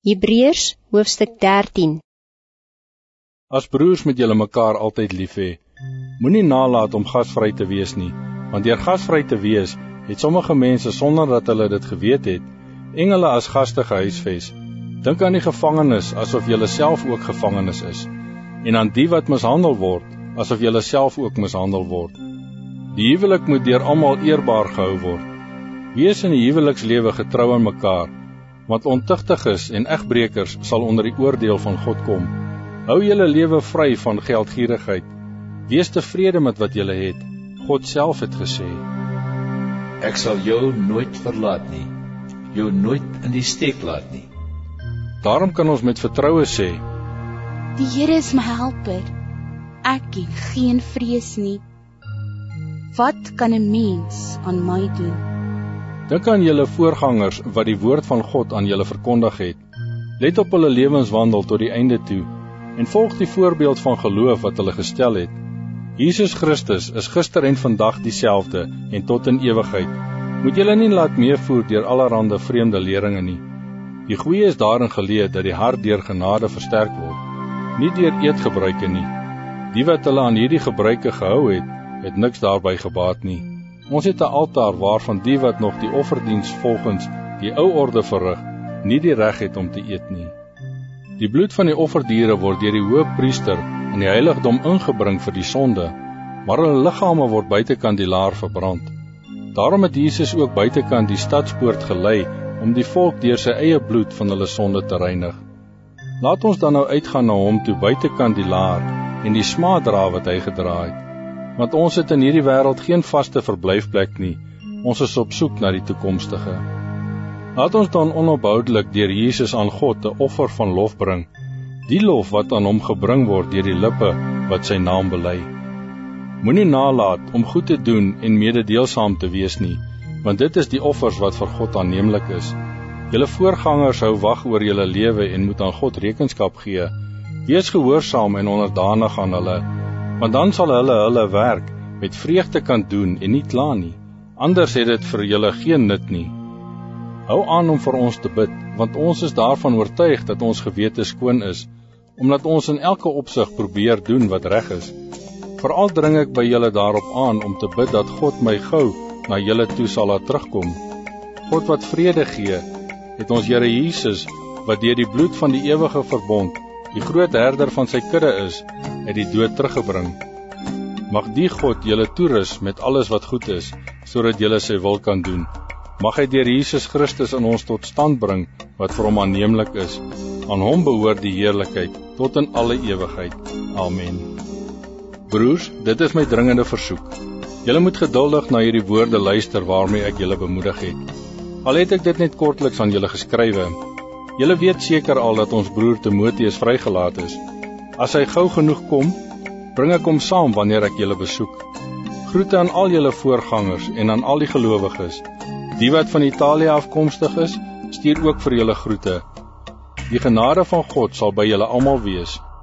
Hebreërs hoofstuk 13. As broers moet julle mekaar altyd lief hê. Moenie nalat om gasvry te wees nie, want deur gasvry te wees, het sommige mense sonder dat hulle dit geweet het, engele as gaste gehuisves. Dink aan die gevangenes asof julle self ook gevangenes is, en aan die wat mishandel word, asof julle self ook mishandel word. Die huwelik moet deur almal eerbaar gehou word. Wees in die huwelikslewe getrou aan mekaar, want ontuchtiges en egbrekers sal onder die oordeel van God kom. Hou julle lewe vry van geldgierigheid. Wees tevrede met wat julle het. God self het gesê: Ek sal jou nooit verlaat nie, jou nooit in die steek laat nie. Daarom kan ons met vertroue sê: Die Here is my helper. Ek het geen vrees nie. Wat kan 'n mens aan my doen? Dink aan julle voorgangers wat die woord van God aan julle verkondig het. Let op hulle lewenswandel tot die einde toe en volg die voorbeeld van geloof wat hulle gestel het. Jesus Christus is gister en vandag dieselfde en tot in ewigheid. Moet julle nie laat meevoer deur allerhande vreemde leringe nie. Die goeie is daarin geleer dat die hart deur genade versterk word, nie deur eetgebruike nie. Die wat hulle aan hierdie gebruike gehou het niks daarby gebaat nie. Ons het 'n altaar waarvan die wat nog die offerdiens volgens die ou orde verrig, nie die reg het om te eet nie. Die bloed van die offerdiere word deur die hoëpriester in die heiligdom ingebring vir die sonde, maar hulle liggame word buitekant die laar verbrand. Daarom het Jesus ook buitekant die stadspoort gelei om die volk deur sy eie bloed van hulle sonde te reinig. Laat ons dan nou uitgaan na hom toe buitekant die laar en die smaad dra wat hy gedra het. Want ons het in hierdie wêreld geen vaste verblyfplek nie, ons is op soek na die toekomstige. Laat ons dan onophoudelik deur Jesus aan God 'n offer van lof bring, die lof wat aan hom gebring word deur die lippe wat sy naam bely. Moenie nalat om goed te doen en mededeelsaam te wees nie, want dit is die offers wat vir God aanneemlik is. Julle voorgangers hou wag oor julle lewe en moet aan God rekenskap gee. Wees gehoorsaam en onderdanig aan hulle, want dan sal hulle werk met vreugde kan doen en nie kla nie. Anders het dit vir julle geen nut nie. Hou aan om vir ons te bid, want ons is daarvan oortuig dat ons gewete skoon is, omdat ons in elke opsig probeer doen wat reg is. Veral dring ek by julle daarop aan om te bid dat God my gou na julle toe sal laat terugkom. God wat vrede gee, het ons Here Jesus, wat deur die bloed van die ewige verbond die groot herder van sy kudde is, uit die dood teruggebring. Mag die God julle toerus met alles wat goed is, sodat julle sy wil kan doen. Mag hy deur Jesus Christus in ons tot stand bring, wat vir hom aanneemlik is. Aan hom behoort die heerlikheid, tot in alle ewigheid. Amen. Broers, dit is my dringende versoek. Julle moet geduldig na hierdie woorde luister waarmee ek julle bemoedig het. Al het ek dit net kortliks aan julle geskrywe. Julle weet seker al dat ons broer Timoteus vrygelaat is. As hy gou genoeg kom, bring ek hom saam wanneer ek julle besoek. Groete aan al julle voorgangers en aan al die gelowiges. Die wat van Italië afkomstig is, stuur ook vir julle groete. Die genade van God sal by julle almal wees.